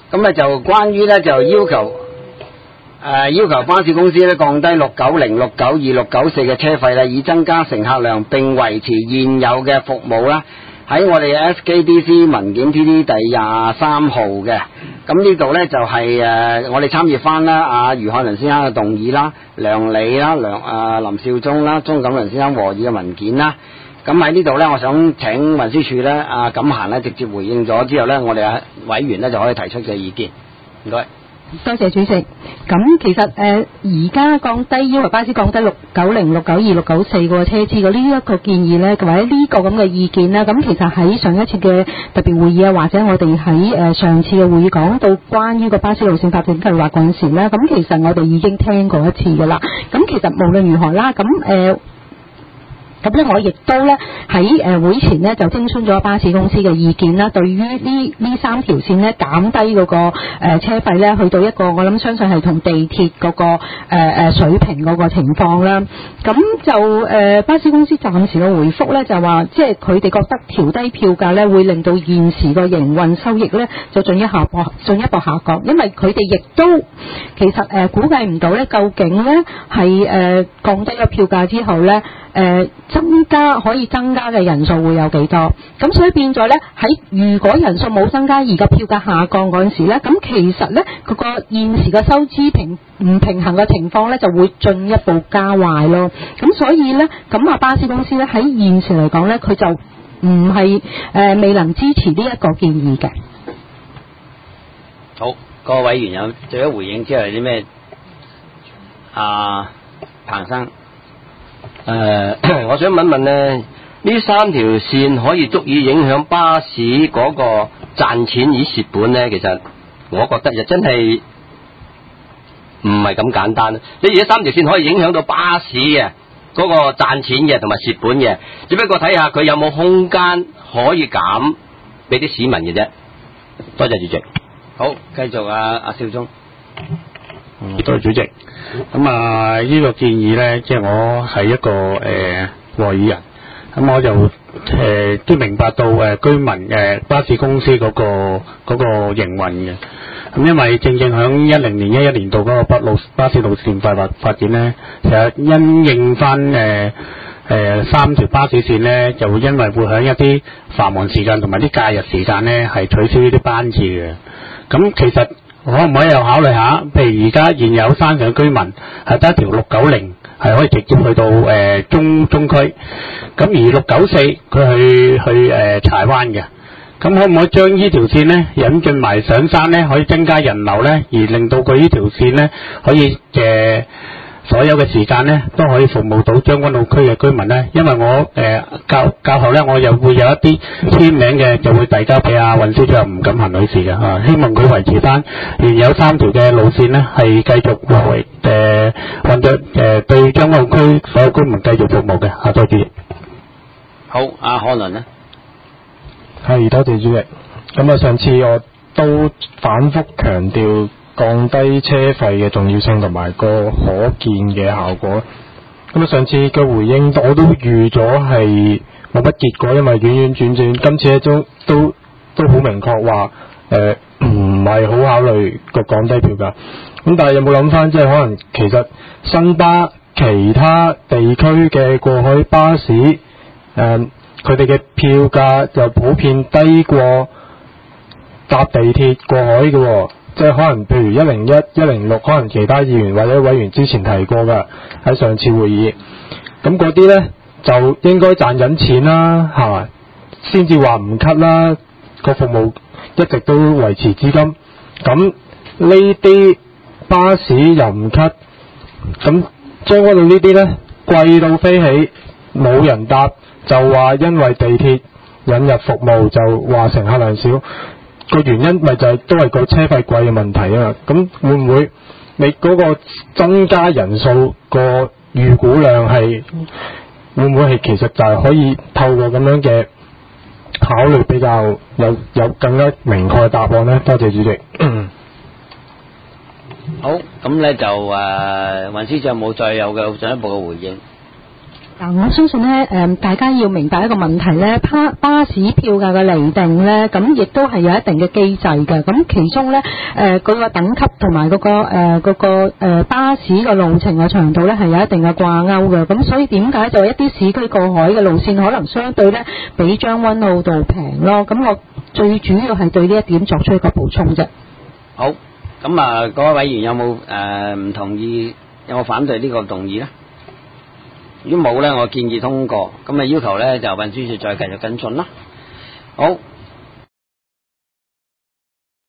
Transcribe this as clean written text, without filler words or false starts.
咁咧就關於咧就要求巴士公司咧降低690、692、694嘅車費咧，以增加乘客量並維持現有嘅服務啦。喺我哋 SKDC 文件 PD 第23號嘅，咁呢度咧就係我哋參閱翻啦，阿余漢麟先生嘅動議啦，梁理啦，林少忠啦，鍾錦麟先生和議嘅文件啦。咁喺呢度咧，我想請運輸署咧，阿錦嫻咧直接回應咗之後咧，我哋委員咧就可以提出嘅意見。唔該。 多謝主席。咁其實而家降低要求巴士降低690、692、694個車次嘅呢一個建議呢，或者呢個咁嘅意見啦，咁其實喺上一次嘅特別會議啊，或者我哋喺上次嘅會議講到關於個巴士路線發展計劃嗰陣時呢，咁其實我哋已經聽過一次㗎啦。咁其實無論如何啦，咁咧，我亦都咧喺會前咧就徵詢咗巴士公司嘅意見啦。對於呢3條線咧減低嗰個車費咧，去到一個我諗相信係同地鐵嗰個水平嗰個情況啦。咁就巴士公司暫時嘅回覆咧就話，即係佢哋覺得調低票價咧會令到現時個營運收益咧就進一步下降，因為佢哋亦都其實估計唔到咧究竟咧係降低咗票價之後咧可以增加嘅人數會有幾多？咁所以變咗咧，如果人數冇增加而個票價下降嗰陣時咧，咁其實咧嗰個現時嘅收支唔平衡嘅情況咧就會進一步加壞咯。咁所以咧，咁巴士公司咧喺現時嚟講咧，佢就唔係未能支持呢一個建議嘅。 好，各位委員有最咗回應之後有啲咩？彭生。 我想問問呢3條線可以足以影響巴士嗰個賺錢與蝕本呢？其實我覺得就真係唔係咁簡單。你而家3條線可以影響到巴士嘅嗰個賺錢嘅同埋蝕本嘅，只不過睇下佢有冇空間可以減俾啲市民嘅啫。多謝主席。 好，繼續阿少忠。 多謝主席。咁呢個建議呢，即係我係一個和議人，咁我就都明白到居民巴士公司嗰個營運嘅。咁因為正響10年11年度嗰個巴士路線發展呢，其實因應翻3條巴士線呢，就會因為會響一啲繁忙時間同埋啲假日時間呢，係取消呢啲班次嘅。咁其實可唔可以又考慮下？譬如而家現有山上居民係得一條690係可以直接去到中區，咁而694佢去柴灣嘅，咁可唔可以將呢條線呢引進埋上山呢？可以增加人流呢，而令到佢呢條線呢可以所有嘅時間呢都可以服務到將軍澳區嘅居民呢？因為我較後呢，我又會有一啲簽名嘅，就會遞交俾運輸主任吳錦嫻女士嘅希望佢維持翻原有3條嘅路線呢，係繼續為運作對將軍澳區所有居民繼續服務嘅。多謝主席。 好，阿漢麟呢？ 係，多謝主席。咁上次我都反覆強調降低車費嘅重要性同埋個可見嘅效果。咁上次嘅回應我都預咗係冇乜結果，因為轉轉，今次都好明確話唔係好考慮個降低票價。咁但係有冇諗翻，即係可能其實新巴其他地區嘅過海巴士佢哋嘅票價就普遍低過搭地鐵過海嘅喎。即係可能譬如101、106，可能其他議員或者委員之前提過㗎，喺上次會議。咁嗰啲呢，就應該賺緊錢啦，係咪？先至話唔 cut 啦，個服務一直都維持至今。咁呢啲巴士又唔 cut，咁將軍澳呢啲呢，貴到飛起，冇人搭，就話因為地鐵引入服務就話乘客量少。個原因咪就係都係個車費貴嘅問題啊！咁會唔會你嗰個增加人數個預估量係會唔會係其實就係可以透過咁樣嘅考慮比較有更加明確嘅答案呢？多謝主席。 好，咁咧就運輸署有冇再有嘅進一步嘅回應？ 嗱，我相信咧，大家要明白一個問題咧，巴士票價嘅釐定咧，咁亦都係有一定嘅機制嘅。咁其中咧，佢個等級同埋嗰個巴士嘅路程嘅長度咧，係有一定嘅掛鈎嘅。咁所以點解就一啲市區過海嘅路線可能相對咧比將軍澳道平咯？咁我最主要係對呢一點作出一個補充啫。 好，咁啊，各位委員有冇唔同意，有冇反對呢個動議咧？如果冇咧，我建議通過，咁啊要求咧就運輸署再繼續跟進啦。好。